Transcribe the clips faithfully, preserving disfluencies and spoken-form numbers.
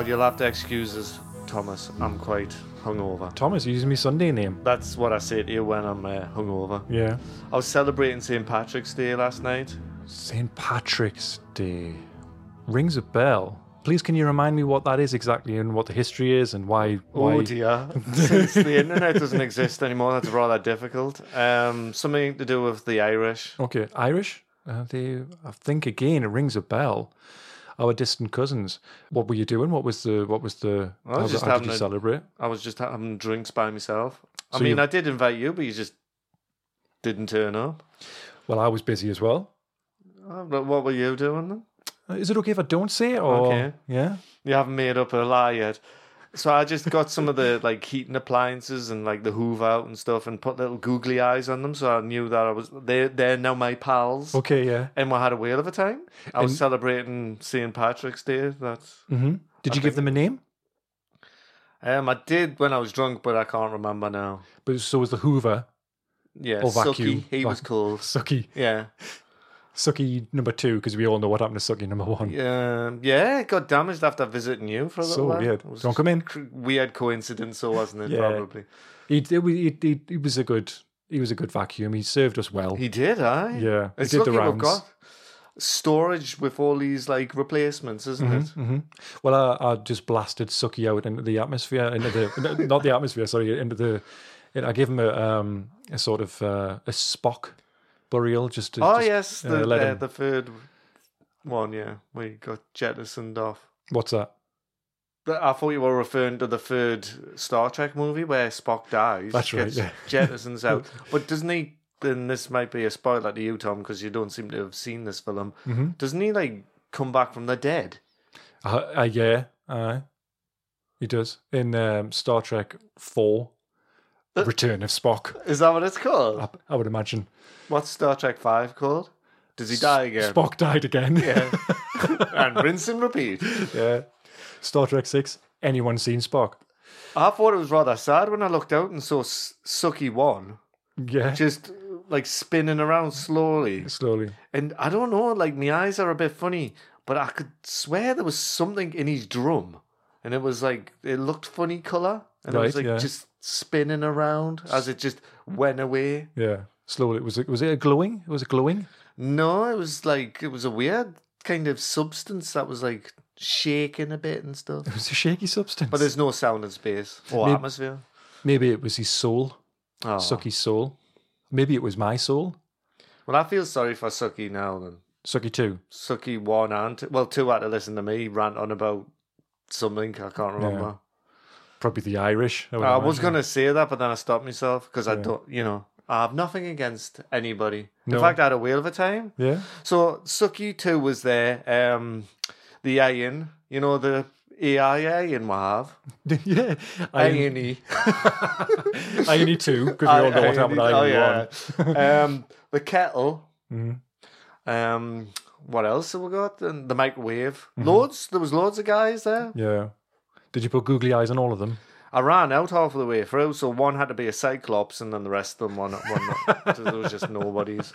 you'll have to excuse us, Thomas. I'm quite hungover. Thomas, you use my Sunday name. That's what I say to you when I'm uh, hungover. Yeah. I was celebrating Saint Patrick's Day last night. Saint Patrick's Day. Rings a bell. Please, can you remind me what that is exactly and what the history is and why? why... Oh dear. Since the internet doesn't exist anymore, that's rather difficult. Um, something to do with the Irish. Okay, Irish? Uh, they, I think again, it rings a bell. Our distant cousins. What were you doing? What was the? What was the? I was how, just how having did you a- celebrate? I was just having drinks by myself. I So mean, you- I did invite you, but you just didn't turn up. Well, I was busy as well. Uh, but what were you doing then? Uh, Is it okay if I don't say it? Or, Okay. Yeah. You haven't made up a lie yet. So I just got some of the like heating appliances and like the Hoover out and stuff and put little googly eyes on them, so I knew that I was they they're now my pals. Okay. Yeah. And we had a whale of a time. I was And- celebrating Saint Patrick's Day. That's Mm-hmm. Did you give them a name? um I did when I was drunk, but I can't remember now. But so was the Hoover. Yeah, Or Sucky. vacuum. He was Vac- called. Sucky. Yeah. Sucky number two, because we all know what happened to Sucky number one. Um, yeah, it got damaged after visiting you for a little So while. weird. It was Don't come in. a weird coincidence, so wasn't it? Yeah. Probably. He, he, he, he, he was a good. He was a good vacuum. He served us well. He did, aye. Yeah, he It's did the lucky we've rounds. got storage with all these like replacements, isn't it? hmm Well, I, I just blasted Sucky out into the atmosphere, into the not the atmosphere, sorry, into the. I gave him a um a sort of uh, a Spock burial, just to. Oh just, yes, uh, the let uh, him- the third one, yeah, we got jettisoned off. What's that? But I thought you were referring to the third Star Trek movie where Spock dies. That's right, gets yeah. jettisons out. But doesn't he? And this might be a spoiler to you, Tom, because you don't seem to have seen this film. Mm-hmm. Doesn't he like come back from the dead? Uh, uh, yeah, uh, he does in um, Star Trek Four, Uh, Return of Spock. Is that what it's called? I, I would imagine. What's Star Trek Five called? Does he die again? Spock died again. Yeah. And rinse and repeat. yeah. Star Trek Six. Anyone seen Spock? I thought it was rather sad when I looked out and saw S- Sucky One Yeah. just like spinning around slowly. Slowly. And I don't know, like my eyes are a bit funny, but I could swear there was something in his drum, and it was like it looked funny color, and it was Right, like yeah. just spinning around as it just went away. Yeah. Slowly. Was it? Was it a glowing? Was it glowing? No, it was like it was a weird kind of substance that was like shaking a bit and stuff. It was a shaky substance. But there's no sound in space or Maybe- atmosphere. Maybe it was his soul. Oh. Sucky's soul. Maybe it was my soul. Well, I feel sorry for Sucky now then. Sucky two. Sucky one and two. Well, two had to listen to me rant on about something I can't remember. Probably the Irish. I, would I was imagine. going to say that, but then I stopped myself because I Yeah. don't, you know, I have nothing against anybody. No. In fact, I had a whale of a time. Yeah. So Sucky two was there. Um, the Iron, you know, the A I Iron we have. yeah. I Iron-y. I only two because we all know what happened. I Oh, only yeah. one. um, the kettle. Mhm. Um, what else have we got? And the microwave. Mm-hmm. Loads. There was loads of guys there. Yeah. Did you put googly eyes on all of them? I ran out half of the way through, so one had to be a Cyclops, and then the rest of them one. one so there was just nobodies.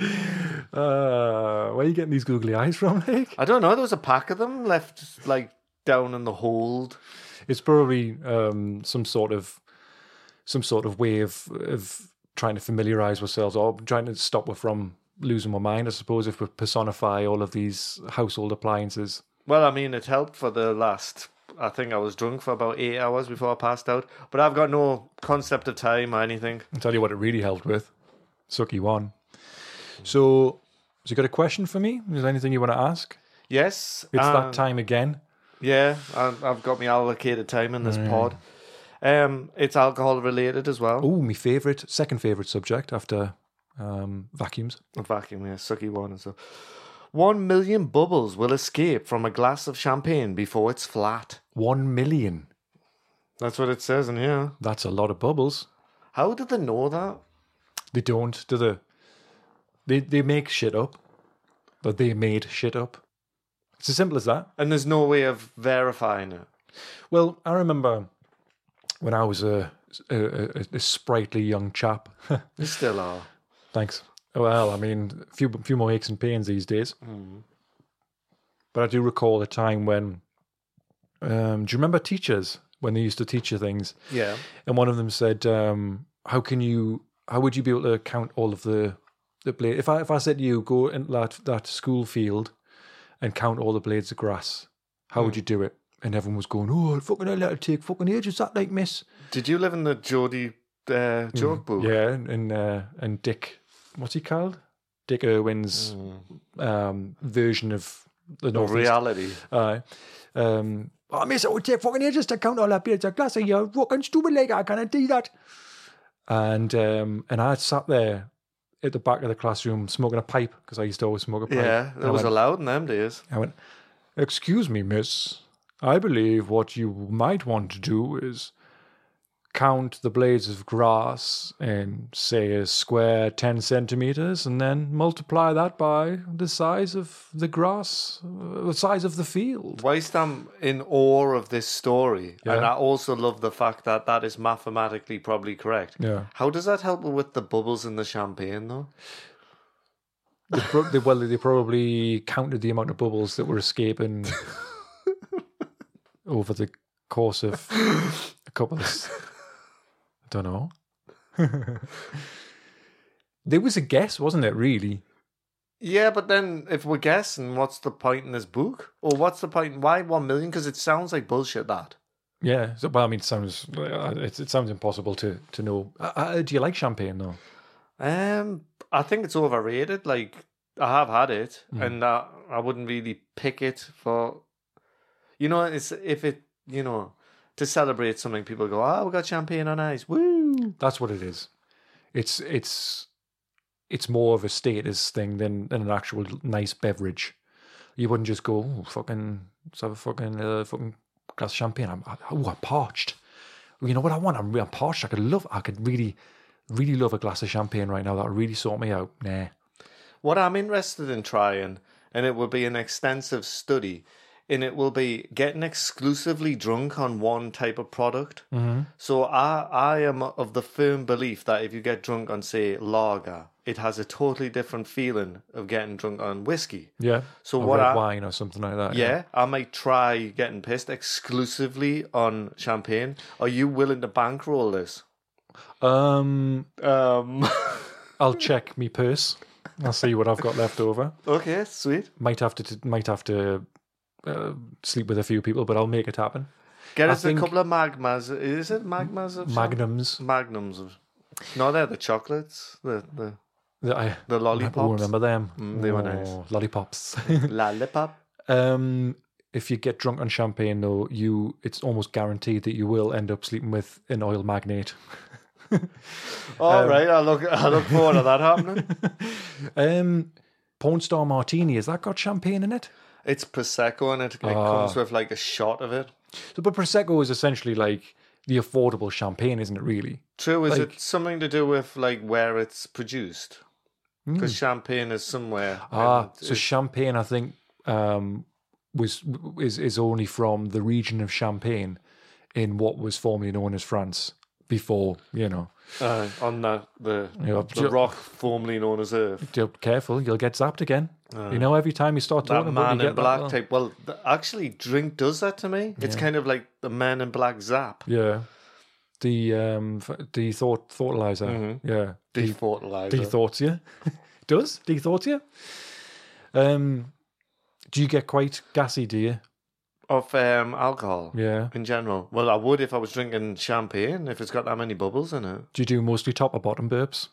Uh, where are you getting these googly eyes from, Nick? I don't know. There was a pack of them left, like down in the hold. It's probably um, some sort of some sort of way of of trying to familiarize ourselves or trying to stop us from losing our mind, I suppose, if we personify all of these household appliances. Well, I mean, it helped for the last. I think I was drunk for about eight hours before I passed out, but I've got no concept of time or anything. I'll tell you what it really helped with. Sucky one. So, has you got a question for me? Is there anything you want to ask? Yes, It's um, that time again. Yeah, I've, I've got my allocated time in this pod. Um, it's alcohol related as well. Oh, my favourite, second favourite subject after um, vacuums. Vacuum, yeah, sucky one and stuff. One million bubbles will escape from a glass of champagne before it's flat. One million. That's what it says in here. That's a lot of bubbles. How did they know that? They don't, do they? They they make shit up, but they made shit up. It's as simple as that. And there's no way of verifying it. Well, I remember when I was a a, a, a sprightly young chap. They still are. Thanks. Well, I mean, a few few more aches and pains these days. Mm. But I do recall a time when Um, do you remember teachers when they used to teach you things? Yeah. And one of them said, um, "How can you? How would you be able to count all of the the blades? If I if I said to you, go into that that school field and count all the blades of grass, how mm. would you do it?" And everyone was going, "Oh, fucking hell, that'll take fucking ages, that like, miss." Did you live in the Geordie uh, joke mm. book? Yeah, and uh, and Dick, what's he called? Dick Irwin's mm. um, version of the North reality. Uh, um, oh, miss, it would take fucking ages to count all that blades of grass. You're fucking stupid, like I can't do that. And um, and I sat there at the back of the classroom smoking a pipe because I used to always smoke a pipe. Yeah, that was went, allowed in them days. I went, "Excuse me, miss. I believe what you might want to do is count the blades of grass in, say, a square ten centimeters, and then multiply that by the size of the grass, uh, the size of the field." Whilst I'm in awe of this story, Yeah. and I also love the fact that that is mathematically probably correct. Yeah. How does that help with the bubbles in the champagne, though? They pro- they, well, they probably counted the amount of bubbles that were escaping over the course of a couple of... I don't know. There was a guess, wasn't it, really? Yeah, but then if we're guessing, what's the point in this book? Or what's the point? Why one million? Because it sounds like bullshit, that. Yeah. So, well, I mean, it sounds it, it sounds impossible to, to know. Uh, uh, do you like champagne, though? Um, I think it's overrated. Like, I have had it, Mm. and uh, I wouldn't really pick it for... You know, it's if it, you know... To celebrate something, people go, "Oh, we got champagne on ice, woo!" That's what it is. It's it's it's more of a status thing than, than an actual nice beverage. You wouldn't just go, "Oh, fucking, let's have a fucking uh, fucking glass of champagne." I'm, oh, I'm parched. You know what I want? I'm, I'm parched. I could love. I could really, really love a glass of champagne right now. That would really sort me out. Nah. What I'm interested in trying, and it will be an extensive study, and it will be getting exclusively drunk on one type of product. Mm-hmm. So I I am of the firm belief that if you get drunk on, say, lager, it has a totally different feeling of getting drunk on whiskey. Yeah. So or what red I, wine or something like that. Yeah, Yeah. I might try getting pissed exclusively on champagne. Are you willing to bankroll this? Um, Um. I'll check me purse. I'll see what I've got left over. Okay, sweet. Might have to might have to uh, sleep with a few people, but I'll make it happen. Get I us think- a couple of magmas. Is it magmas of champ- Magnums. Magnums of. No, they're the chocolates. The the The, I, the I lollipops. remember them. Mm, they were nice. Oh, lollipops. Lollipop. um, if you get drunk on champagne, though, you it's almost guaranteed that you will end up sleeping with an oil magnate. All Um, right, I look I look forward to that happening. um, Porn Star Martini, has that got champagne in it? It's prosecco and it, it Ah. comes with like a shot of it. So, but Prosecco is essentially like the affordable champagne, isn't it, really? True, is Like- it something to do with like where it's produced? Because champagne is somewhere. Hmm. Ah, and so it- champagne, I think, um, was is is only from the region of Champagne in what was formerly known as France before, you know. uh, on the the, Yeah, the ju- rock formerly known as Earth. Be careful, you'll get zapped again. you know, every time you start That talking about it, man you in get black that, type. Well, th- actually, drink does that to me. It's kind of like the man in black zap. Yeah. The um f- the thought thoughtalizer. Mhm. Yeah. De- Defortalizer. Dethoughts you. Does? Dethoughts you? Um do you get quite gassy, do you? Of um, alcohol Yeah. in general. Well, I would if I was drinking champagne, if it's got that many bubbles in it. Do you do mostly top or bottom burps?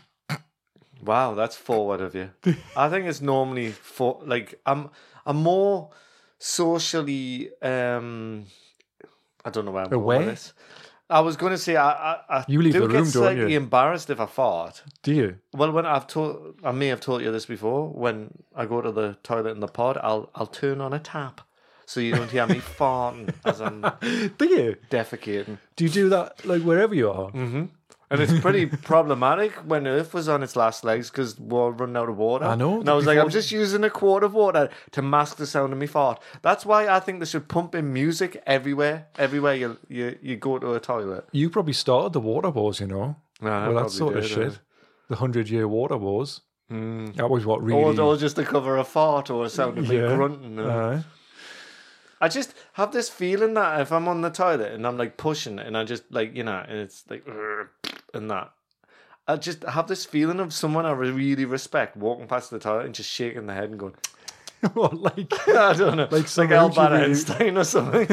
Wow, that's forward of you. I think it's normally for like I'm I'm more socially um I don't know where I'm going Away? with this. I was going to say I I, I You leave do the get room, don't slightly you? embarrassed if I fart. Do you? Well, when I've told, I may have told you this before. When I go to the toilet in the pod, I'll I'll turn on a tap so you don't hear me farting as I'm Do you? defecating. Do you do that like wherever you are? Mm-hmm. And it's pretty problematic when Earth was on its last legs because we're running out of water. I know. And I was like, Before- I'm just using a quart of water to mask the sound of me fart. That's why I think they should pump in music everywhere. Everywhere you you, you go to a toilet. You probably started the water wars, you know. Nah, I well, that probably sort of did, shit. uh. The hundred year water wars. Mm. That was what really. Or, or just to cover a fart or a sound of me Yeah. grunting. uh. Aye. I just have this feeling that if I'm on the toilet and I'm like pushing and I just like, you know, and it's like, and that, I just have this feeling of someone I really respect walking past the toilet and just shaking their head and going, What, like, I don't know, like, like Albert really... Einstein or something.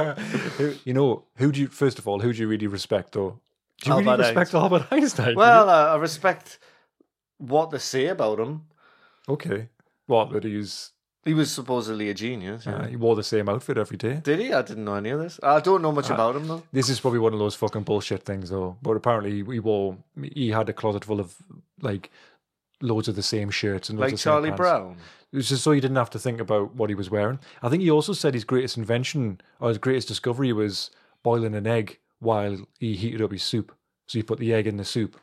You know, who do you, first of all, who do you really respect though? Do you Albert really respect Einstein. Albert Einstein? Well, uh, I respect what they say about him. Okay. What, that he's... He was supposedly a genius. Yeah. Uh, he wore the same outfit every day. Did he? I didn't know any of this. I don't know much Uh, about him though. This is probably one of those fucking bullshit things though. But apparently he wore, he had a closet full of like loads of the same shirts and loads Like of the same Charlie pants. Brown. It was just so he didn't have to think about what he was wearing. I think he also said his greatest invention or his greatest discovery was boiling an egg while he heated up his soup. So he put the egg in the soup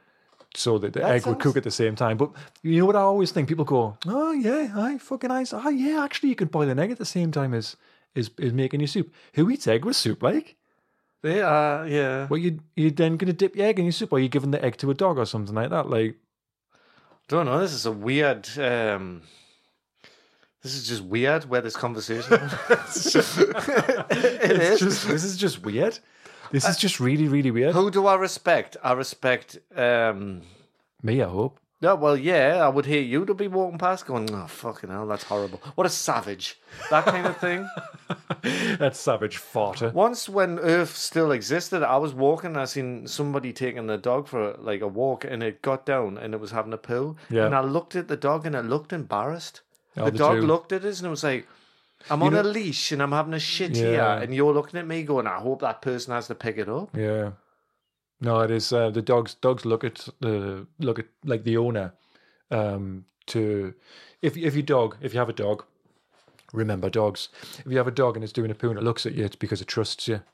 so that the That egg would sounds- cook at the same time. But you know what I always think? People go, oh yeah, I fucking nice. Oh yeah, actually you could boil an egg at the same time as is is making your soup. Who eats egg with soup like? They are, yeah. Well, you you then going to dip your egg in your soup, or are you giving the egg to a dog or something like that? Like, Don't know. This is a weird. Um, this is just weird. Where this conversation. It's just- it it's is. just this is just weird. This is just really really weird. Who do I respect? I respect. Um, Me, I hope. yeah, well, yeah. I would hear you to be walking past, going, "Oh, fucking hell, that's horrible. What a savage." That kind of thing. That's savage farter. Once, when Earth still existed, I was walking. I seen somebody taking the dog for like a walk, and it got down and it was having a poo. Yeah. And I looked at the dog, and it looked embarrassed. Oh, the the dog two. looked at us, and it was like, "I'm You on know- a leash, and I'm having a shit Yeah. here, and you're looking at me, going, I hope that person has to pick it up." Yeah. No, it is. Uh, the dogs. Dogs look at the look at like the owner. Um, to if if your dog, if you have a dog, remember dogs. If you have a dog and it's doing a poo and it looks at you, it's because it trusts you.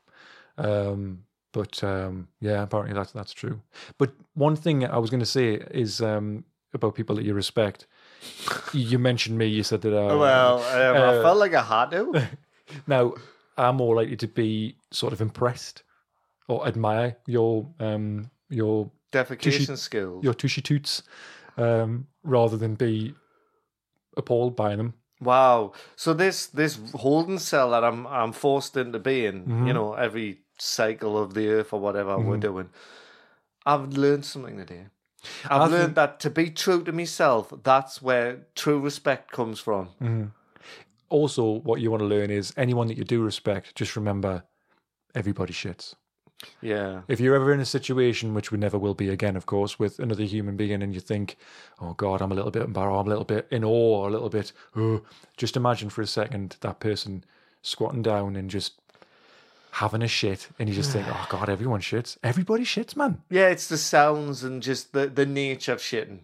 Um, but um, yeah, apparently that's that's true. But one thing I was going to say is um, about people that you respect. You mentioned me. You said that. Uh, Well, um, I uh, felt like I had to. Now, I'm more likely to be sort of impressed or admire your um your Defecation skills. your tushy toots, um, rather than be appalled by them. Wow. So this this holding cell that I'm I'm forced into being, Mm-hmm. you know, every cycle of the earth or whatever we're doing, I've learned something today. I've I learned think- that to be true to myself, that's where true respect comes from. Mm. Also, what you want to learn is anyone that you do respect, just remember everybody shits. Yeah. If you're ever in a situation, which we never will be again, of course, with another human being, and you think, "Oh God, I'm a little bit embarrassed, I'm a little bit in awe, or a little bit," oh, just imagine for a second that person squatting down and just having a shit, and you just think, "Oh God, everyone shits. Everybody shits, man." Yeah, it's the sounds and just the, the nature of shitting.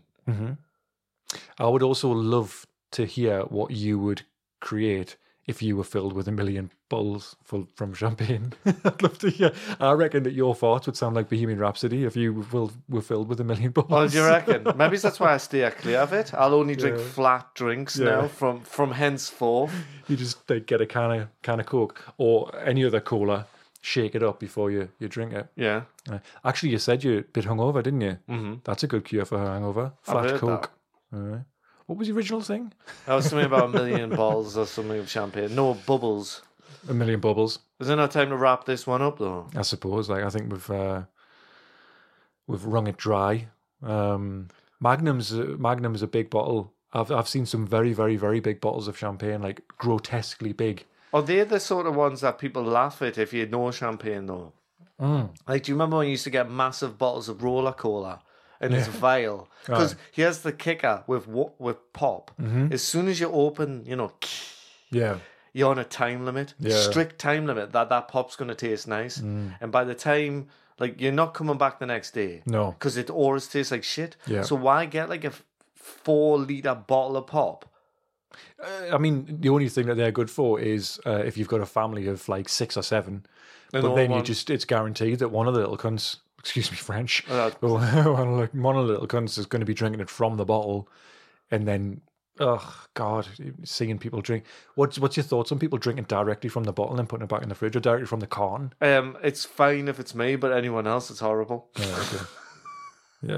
I would also love to hear what you would create if you were filled with a million bottles full from champagne. I'd love to hear. I reckon that your farts would sound like Bohemian Rhapsody if you were, were filled with a million bottles. Well, do you reckon? Maybe that's why I stay clear of it. I'll only drink Yeah. flat drinks Yeah. now from, from henceforth. You just like, get a can of can of Coke or any other cola, shake it up before you, you drink it. Yeah. Uh, actually, you said you're a bit hungover, didn't you? Mm-hmm. That's a good cure for a hangover. Flat heard Coke. All right. What was the original thing? That was something about a million bottles or something of champagne. No, bubbles. A million bubbles. Is there no time to wrap this one up, though? I suppose. Like I think we've uh, we've wrung it dry. Um, Magnum's uh, Magnum's a big bottle. I've I've seen some very very very big bottles of champagne, like grotesquely big. Are they the sort of ones that people laugh at if you know champagne, though? Mm. Like, do you remember when you used to get massive bottles of Roller Cola in its vial? Because here's the kicker with wa- with pop. As soon as you open, you know, Yeah. you're on a time limit, Yeah. strict time limit, that that pop's going to taste nice. And by the time, like, you're not coming back the next day. No. Because it always tastes like shit. Yeah. So why get like a f- four litre bottle of pop? Uh, I mean, the only thing that they're good for is uh, if you've got a family of like six or seven. And But all then you one- just, it's guaranteed that one of the little cunts, excuse me, French, Uh, but one of the one of the little cunts is going to be drinking it from the bottle. And then, oh, God, seeing people drink. What's, what's your thoughts on people drinking directly from the bottle and putting it back in the fridge or directly from the carton? Um, it's fine if it's me, but anyone else, it's horrible. Oh, okay. Yeah.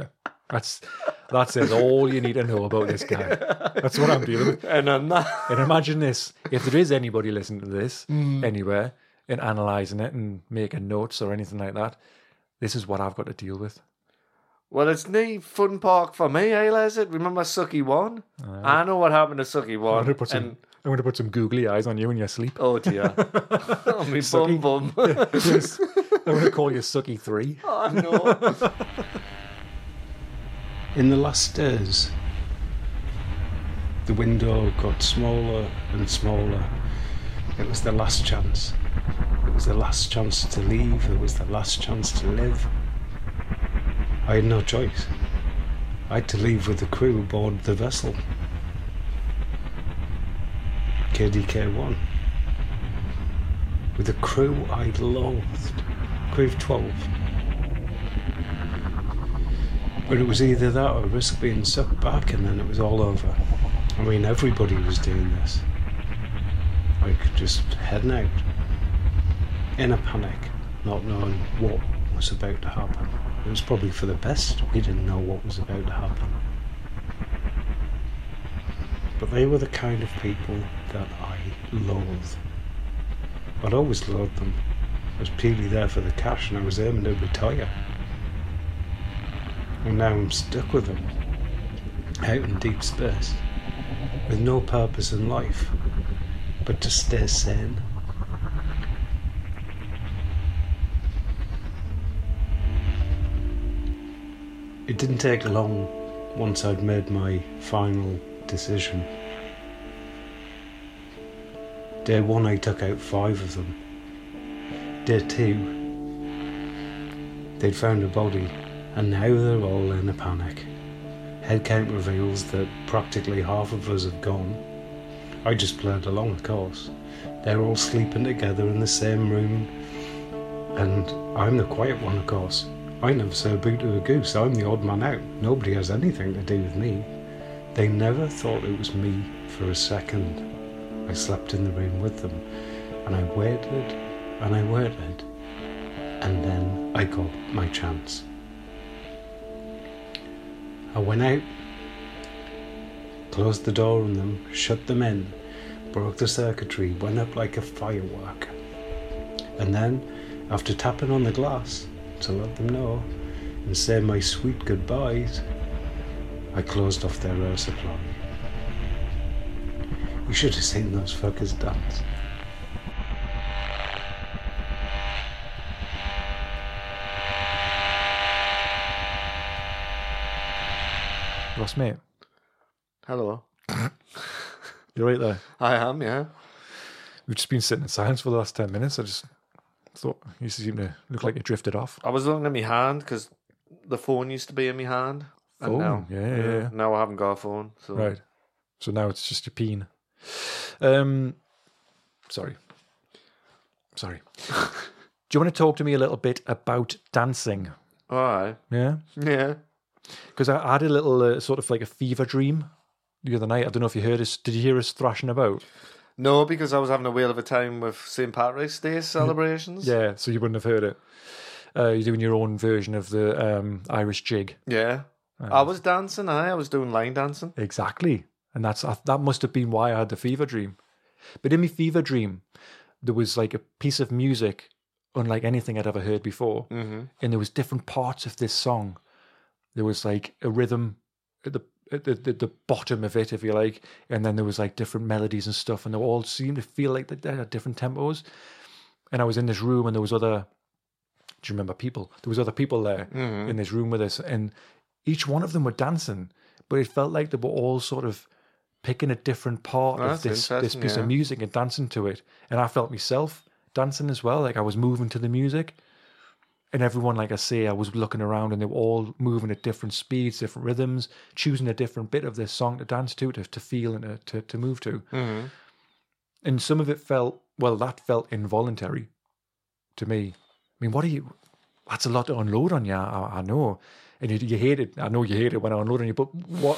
That's that says all you need to know about this guy. That's what I'm dealing with. And on that, And imagine this: if there is anybody listening to this Mm. anywhere and analysing it and making notes or anything like that, this is what I've got to deal with. well, it's no fun park for me, eh, Les? It remember Sucky One? I know what happened to Sucky I'm One. going to put some. And I'm going to put some googly eyes on you in your sleep. oh dear, oh, me Sucky. bum bum. Yes. I'm going to call you Sucky Three. Oh no. In the last days, the window got smaller and smaller. It was the last chance. It was the last chance to leave. It was the last chance to live. I had no choice. I had to leave with the crew aboard the vessel. K D K one. With a crew I loathed. Crew of twelve. But it was either that or risk being sucked back and then it was all over. I mean, everybody was doing this. Like, just heading out. In a panic, not knowing what was about to happen. It was probably for the best. We didn't know what was about to happen. But they were the kind of people that I loathe. I'd always loathed them. I was purely there for the cash and I was aiming to retire. And now I'm stuck with them, out in deep space, with no purpose in life, but to stay sane. It didn't take long once I'd made my final decision. Day one I took out five of them. Day two, they'd found a body. And now they're all in a panic. Headcount reveals that practically half of us have gone. I just played along, of course. They're all sleeping together in the same room. And I'm the quiet one, of course. I never say a boo to a goose. I'm the odd man out. Nobody has anything to do with me. They never thought it was me for a second. I slept in the room with them. And I waited, and I waited. And then I got my chance. I went out, closed the door on them, shut them in, broke the circuitry, went up like a firework. And then, after tapping on the glass to let them know and say my sweet goodbyes, I closed off their air supply. You should have seen those fuckers dance. Ross, mate. Hello. You're right there. I am, yeah. We've just been sitting in silence for the last ten minutes. I just thought you seemed to look like you drifted off. I was looking at my hand because the phone used to be in my hand. And Oh, now, yeah, yeah, yeah. Now I haven't got a phone. So. Right. So now it's just your peen. Um, sorry. Sorry. Do you want to talk to me a little bit about dancing? All right. Yeah? Yeah. Because I, I had a little uh, sort of like a fever dream the other night. I don't know if you heard us. Did you hear us thrashing about? No, because I was having a whale of a time with Saint Patrick's Day celebrations. Yeah, so you wouldn't have heard it. Uh, you're doing your own version of the um, Irish jig. Yeah. I was dancing, I, I was doing line dancing. Exactly. And that's that must have been why I had the fever dream. But in my fever dream, there was like a piece of music unlike anything I'd ever heard before. Mm-hmm. And there was different parts of this song. There was like a rhythm at the at the, the, the bottom of it, if you like, and then there was like different melodies and stuff, and they all seemed to feel like they had different tempos. And I was in this room, and there was other. Do you remember people? There was other people there Mm-hmm. in this room with us, and each one of them were dancing, but it felt like they were all sort of picking a different part Oh, of that's this this interesting, piece yeah. of music and dancing to it. And I felt myself dancing as well, like I was moving to the music. And everyone, like I say, I was looking around and they were all moving at different speeds, different rhythms, choosing a different bit of this song to dance to, to, to feel and to, to, to move to. Mm-hmm. And some of it felt, well, that felt involuntary to me. I mean, what do you, that's a lot to unload on you, I, I know. And you, you hate it. I know you hate it when I unload on you, but what,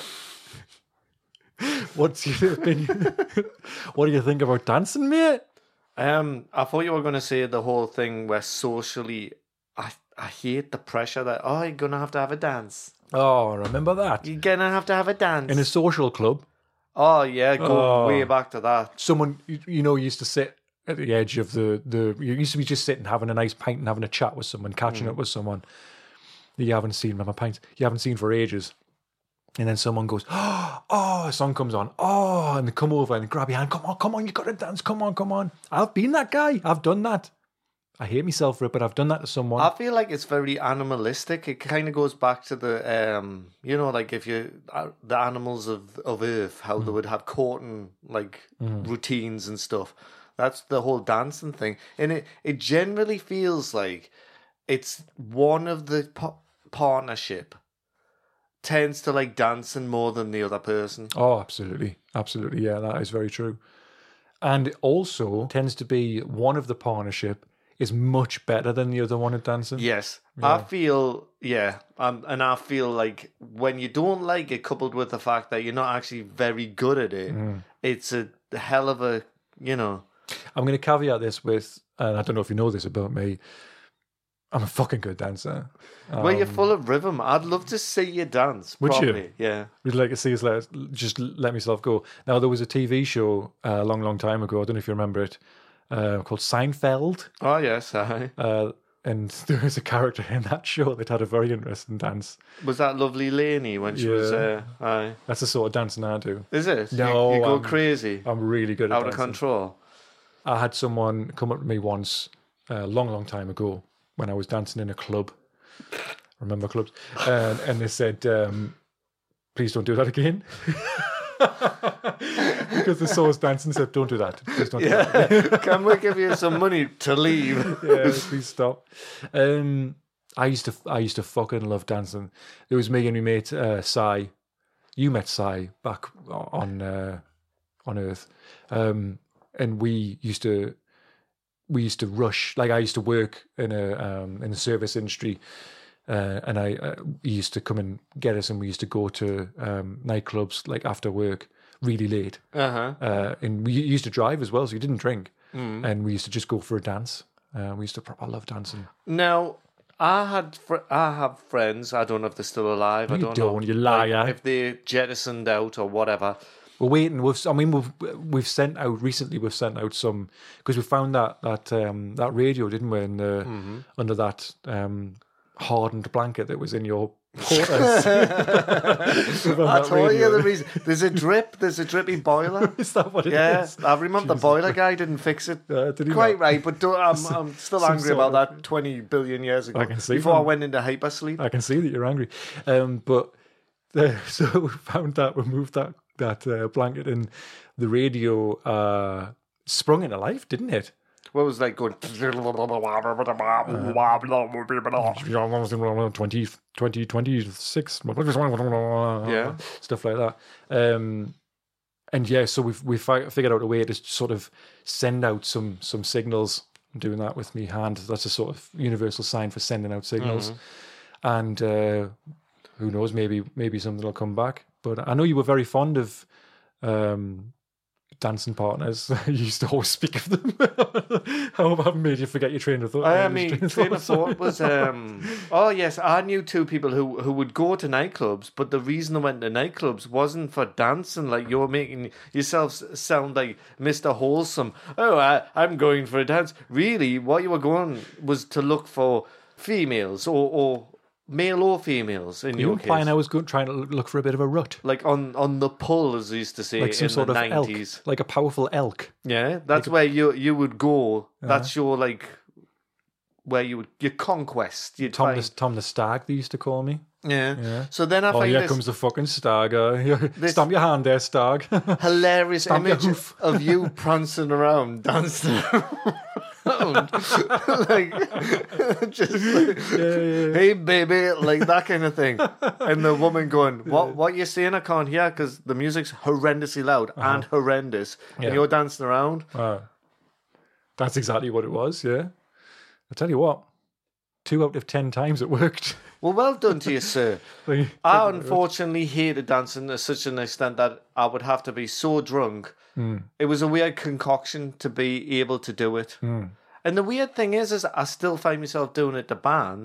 what's your opinion? What do you think about dancing, mate? Um, I thought you were going to say the whole thing where socially, I I hate the pressure that, oh, you're going to have to have a dance. Oh, I remember that. You're gonna have to have a dance. In a social club, oh yeah, go Oh. way back to that. someone, you, you know, used to sit at the edge of the, the, you used to be just sitting, having a nice pint and having a chat with someone, catching up with someone that you haven't seen, have a pint, you haven't seen for ages. And then someone goes, oh, a song comes on. Oh, and they come over and grab your hand. Come on, come on, you got to dance. Come on, come on. I've been that guy. I've done that. I hate myself for it, but I've done that to someone. I feel like it's very animalistic. It kind of goes back to the, um, you know, like if you uh, the animals of of Earth, how Mm. they would have courting like routines and stuff. That's the whole dancing thing, and it it generally feels like it's one of the po- partnership tends to like dancing more than the other person. Oh, absolutely. Absolutely. Yeah, that is very true. And it also tends to be one of the partnership is much better than the other one at dancing. Yes, I feel yeah, um, and I feel like when you don't like it, coupled with the fact that you're not actually very good at it, it's a hell of a you know. I'm going to caveat this with, and I don't know if you know this about me, I'm a fucking good dancer. Well, you're full of rhythm. I'd love to see you dance. Would you? Probably. Yeah. Would you like to see us let, just let myself go? Now, there was a T V show uh, a long, long time ago. I don't know if you remember it, uh, called Seinfeld. Oh yes, aye. Uh, and there was a character in that show that had a very interesting dance. Was that lovely Laney when she was? Yeah. Uh, aye. That's the sort of dancing I do. Is it? No, you, you go um, crazy, I'm really good at out of dancing. control. I had someone come up to me once, a long, long time ago, when I was dancing in a club. Remember clubs? And, and they said, um, please don't do that again. Because they saw us dancing and said, don't do that. Please don't do that. Yeah. Can we give you some money to leave? Yeah, please stop. Um, I used to, I used to fucking love dancing. It was me and my mate, uh, Sai. You met Sai back on uh, on Earth, um, and we used to, we used to rush. Like I used to work in a um, in the service industry, uh, and I uh, he used to come and get us, and we used to go to um, nightclubs like after work, really late. Uh-huh. Uh, and we used to drive as well, so you didn't drink, and we used to just go for a dance. Uh, we used to proper love dancing. Now, I had fr- I have friends. I don't know if they're still alive. I You don't, know. don't, you liar. Like, if they jettisoned out or whatever. We're waiting. We've, I mean, we've we've sent out recently. We've sent out some because we found that that um, that radio, didn't we? In the, Mm-hmm. under that um, hardened blanket that was in your quarters. I told you the reason. There's a drip. There's a drippy boiler. Is that what it Yeah, is? I remember the boiler guy didn't fix it. Uh, did he Quite not? right, but don't, I'm, I'm still Some angry sort about of- that twenty billion years ago. I can see Before from- I went into hypersleep. I can see that you're angry, um, but uh, so we found that we moved that that uh, blanket, and the radio uh, sprung into life, didn't it? What was like going? twenty, twenty, twenty-six Yeah. stuff like that. Um, and yeah, so we've we fi- figured out a way to sort of send out some some signals. I'm doing that with my hand. That's a sort of universal sign for sending out signals. And uh, who knows, maybe maybe something will come back. But I know you were very fond of um, dancing partners. You used to always speak of them. I hope I haven't made you forget your train of thought. I mean, train of thought was. Um, oh yes, I knew two people who who would go to nightclubs, but the reason they went to nightclubs wasn't for dancing. Like you're making yourself sound like Mister Wholesome. Oh, I, I'm going for a dance. Really, what you were going was to look for females or or male or females. In You your implying case. I was go- trying to look for a bit of a rut, Like on, on the pull, as they used to say like some in sort the of elk, nineties. like a powerful elk. Yeah, that's where you you would go. That's your like where you would your conquest. You'd Tom find, the Tom the Stag, they used to call me. yeah. Yeah. So then I Oh, find here this comes the fucking stag. Uh, This- Stamp your hand there, stag. hilarious Stamp your image hoof. of you prancing around, dancing around, like just like, yeah, yeah. hey baby, like that kind of thing. And the woman going, "What? What you saying? I can't hear because the music's horrendously loud and horrendous, Yeah. and you're dancing around." Uh, that's exactly what it was, yeah. I tell you what, two out of ten times it worked. Well, well done to you, sir. Like, I unfortunately hated dancing to such an extent that I would have to be so drunk. It was a weird concoction to be able to do it. And the weird thing is, is I still find myself doing it to bands.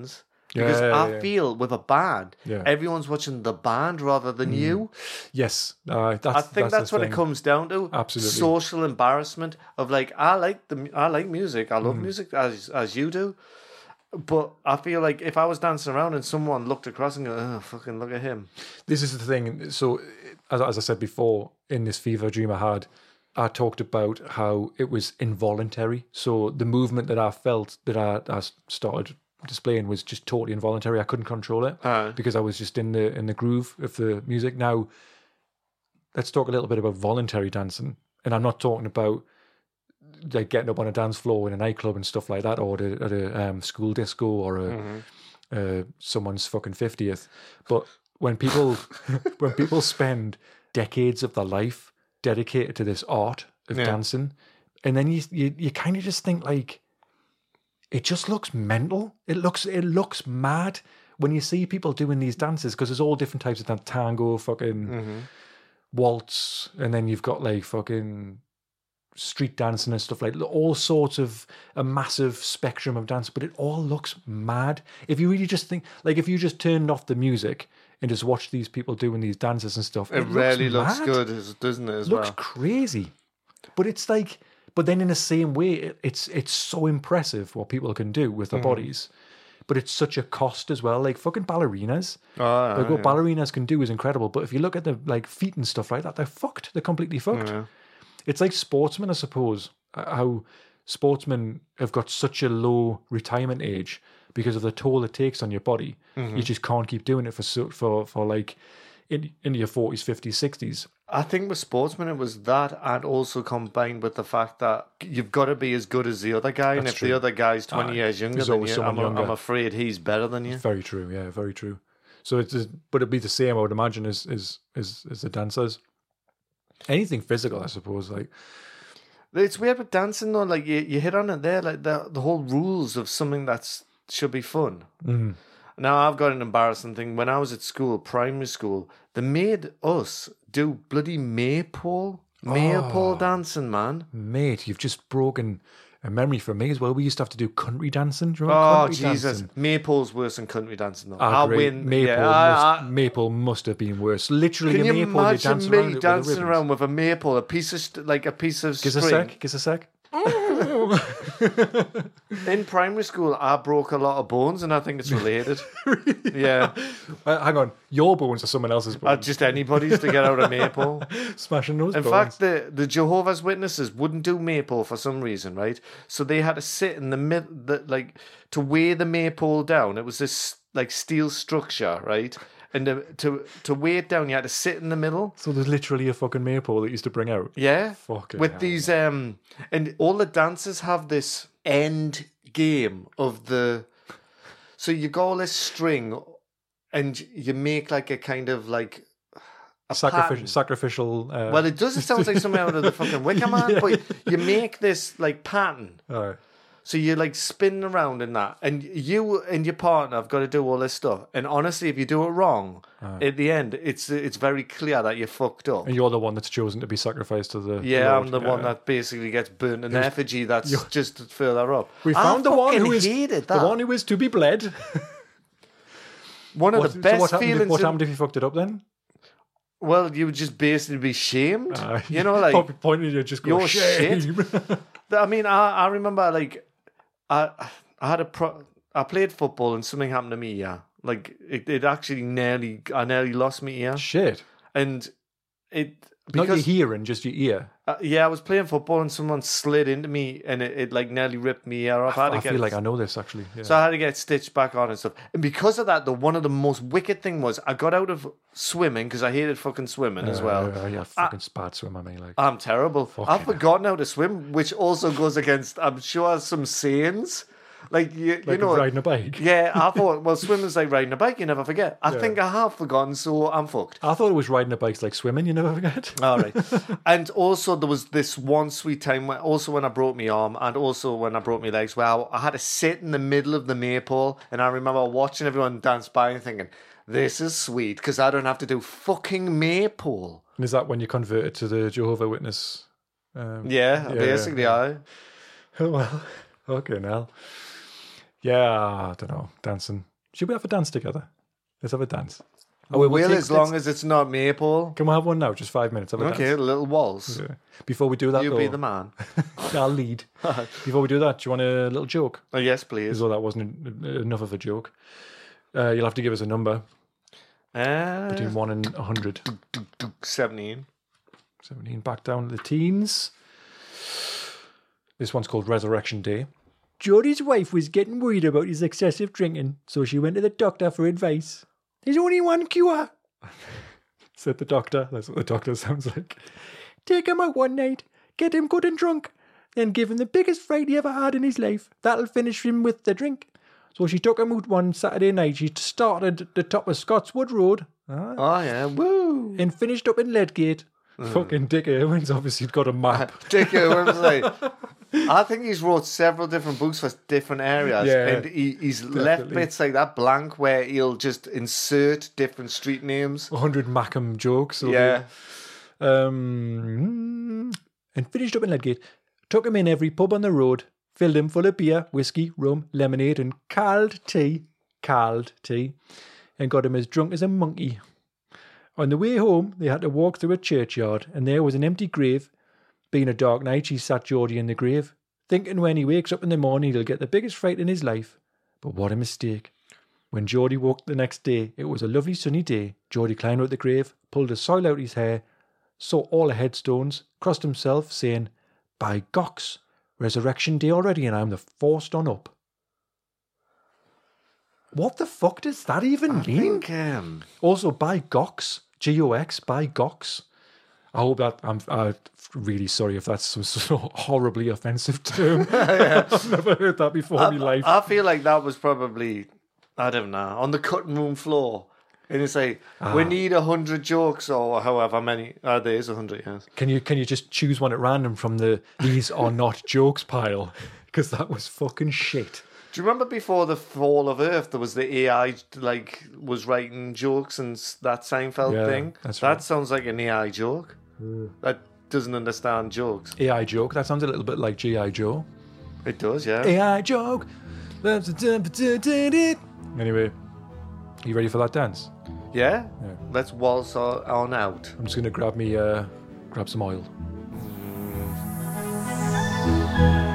Because Yeah, yeah, I yeah. feel with a band, Yeah. everyone's watching the band rather than you. Yes, uh, that's, I think that's, the what thing. it comes down to. Absolutely. Social embarrassment of like, I like the I like music. I love Mm. music as as you do. But I feel like if I was dancing around and someone looked across and go, oh, fucking look at him. This is the thing. So, as, as I said before, in this fever dream I had, I talked about how it was involuntary. So the movement that I felt that I, I started displaying was just totally involuntary. I couldn't control it Uh, because I was just in the in the groove of the music. Now, let's talk a little bit about voluntary dancing, and I'm not talking about like getting up on a dance floor in a nightclub and stuff like that, or at a, at a um, school disco, or a, mm-hmm. uh, someone's fucking fiftieth. But when people when people spend decades of their life dedicated to this art of Yeah. dancing, and then you you, you kind of just think like it just looks mental. It looks it looks mad when you see people doing these dances, because there's all different types of dance, tango, fucking Mm-hmm. waltz, and then you've got like fucking street dancing and stuff, like all sorts of a massive spectrum of dance, but it all looks mad. If you really just think, like if you just turned off the music and just watched these people doing these dances and stuff, It, it, rarely looks, looks mad. good, as- doesn't it? As It looks well. crazy. But it's like, but then in the same way, it, it's it's so impressive what people can do with their Mm. bodies. But it's such a cost as well. Like fucking ballerinas. Oh, Like what yeah. ballerinas can do is incredible. But if you look at the like feet and stuff like that, they're fucked. They're completely fucked. Yeah. It's like sportsmen, I suppose, uh, how sportsmen have got such a low retirement age because of the toll it takes on your body. Mm-hmm. You just can't keep doing it for so- for for like in, in your forties, fifties, sixties. I think with sportsmen, it was that, and also combined with the fact that you've got to be as good as the other guy, and That's if true. the other guy's twenty Aye. years younger There's than always you, someone I'm, younger. I'm afraid he's better than you. Very true, yeah, very true. So it's but it'd be the same, I would imagine, as as as, as the dancers. Anything physical, I suppose. Like It's weird with dancing though. Like you, you hit on it there. Like the the whole rules of something that's should be fun. mm, Now I've got an embarrassing thing. When I was at school, primary school, they made us do bloody maypole, maypole Oh. dancing, man. mate, you've just broken a memory for me as well. We used to have to do country dancing. Do you remember Oh country Jesus, dancing? maypole's worse than country dancing though. I I agree. win. Maple, yeah, must, I- I- Maple must have been worse. Literally, Can a you maple. you imagine dance me around it with the dancing ribbons. around with a maple, a piece of st- like a piece of Give us a string? sec. Give us a sec. In primary school, I broke a lot of bones, and I think it's related. Yeah, Uh, hang on, your bones or someone else's uh, bones? just anybody's to get out of maple. Smashing those In bones. fact, the, the Jehovah's Witnesses wouldn't do maple for some reason, right? So they had to sit in the mid, the, like to weigh the maypole down. It was this like steel structure, right? And to, to to weigh it down, you had to sit in the middle. so there's literally a fucking maypole that used to bring out. Yeah, Fucking with hell. these um, and all the dancers have this end game of the. So you go all this string, and you make like a kind of like a Sacrificial. pattern. Sacrificial. Uh, Well, it does. It sounds like something out of the fucking Wicker Man, Yeah. but you make this like pattern. uh, So you're like spinning around in that, and you and your partner have got to do all this stuff. And honestly, if you do it wrong, at the end, it's it's very clear that you're fucked up. and you're the one that's chosen to be sacrificed to the. Yeah, Lord. I'm the one that basically gets burnt in effigy. That's you're- just further up. We I found the one fucking who is hated the that. one who is to be bled. One of What- the best so what happened, feelings. what in- happened if you fucked it up then? well, you would just basically be shamed. Uh, you know, like Probably pointed you just go you're shame. I mean, I, I remember like I I had a pro. I played football and something happened to me. Yeah, like it, it actually nearly I nearly lost my ear, Shit. and it Not your because hearing, just your ear. uh, yeah, I was playing football and someone slid into me and it, it like nearly ripped me ear off. I, had to I get feel like I know this actually. Yeah. So I had to get stitched back on and stuff. And because of that, the one of the most wicked thing was I got out of swimming because I hated fucking swimming as well. Uh, yeah, fucking spat swimmer, me like. I'm terrible. I've hell. forgotten how to swim, which also goes against, I'm sure, some sayings. Like, you, you like know. riding a bike. Yeah, I thought, well, swimming's like riding a bike, you never forget. I Yeah. think I have forgotten, so I'm fucked. I thought it was riding a bike's like swimming. You never forget. All right. And also, there was this one sweet time, where, also when I broke my arm, and also when I broke my legs, where I, I had to sit in the middle of the maypole, and I remember watching everyone dance by and thinking, this is sweet, because I don't have to do fucking maypole. And is that when you converted to the Jehovah Witness? Um, Yeah, Yeah, basically, yeah. I. Oh well. Okay, now. Yeah, I don't know. Dancing. Should we have a dance together? Let's have a dance. Oh, we will, as long as it's not Maypole. Can we have one now? Just five minutes. Have a Okay, dance. a little waltz. Yeah. Before we do that, You though, be the man. I'll lead. Before we do that, do you want a little joke? Oh, yes, As please. though that wasn't en- enough of a joke. Uh, you'll have to give us a number Uh, between one and a hundred. seventeen. Seventeen. Back down to the teens. This one's called Resurrection Day. Geordie's wife was getting worried about his excessive drinking, so she went to the doctor for advice. There's only one cure, said the doctor. That's what the doctor sounds like. Take him out one night, get him good and drunk, then give him the biggest fright he ever had in his life. That'll finish him with the drink. So she took him out one Saturday night. She started at the top of Scotswood Road ah, Oh, yeah. Woo. and finished up in Ledgate. Fucking Dick Irwin's obviously got a map. Dick Irwin's like, I think he's wrote several different books for different areas. Yeah, and he, he's left definitely. bits like that blank where he'll just insert different street names. one hundred Mackham jokes. So Yeah. Um, and finished up in Ledgate. Took him in every pub on the road. Filled him full of beer, whiskey, rum, lemonade, and called tea. Called tea. And got him as drunk as a monkey. On the way home, they had to walk through a churchyard, and there was an empty grave. Being a dark night, she sat Geordie in the grave, thinking when he wakes up in the morning, he'll get the biggest fright in his life. But what a mistake. When Geordie woke the next day, it was a lovely sunny day. Geordie climbed out the grave, pulled the soil out his hair, saw all the headstones, crossed himself, saying, "By Gox, Resurrection Day already, and I'm the forced on up." What the fuck does that even I mean? think, um, Also, by Gox, G O X, by Gox. I hope that I'm uh, really sorry if that's some sort of horribly offensive term. I've never heard that before in my life. I feel like that was probably, I don't know, on the cutting room floor. And it's like, Ah. we need a hundred jokes or however many. Uh, there is a hundred, yes. Can you can you just choose one at random from the these are not jokes pile? Because that was fucking shit. Do you remember before the fall of Earth, there was the A I like was writing jokes and s- that Seinfeld Yeah, thing? that's that right. sounds like an A I joke. That doesn't understand jokes. A I joke. That sounds a little bit like G I Joe. It does, yeah. A I joke. Anyway, you ready for that dance? Yeah? Yeah. Let's waltz on on out. I'm just gonna grab me uh grab some oil.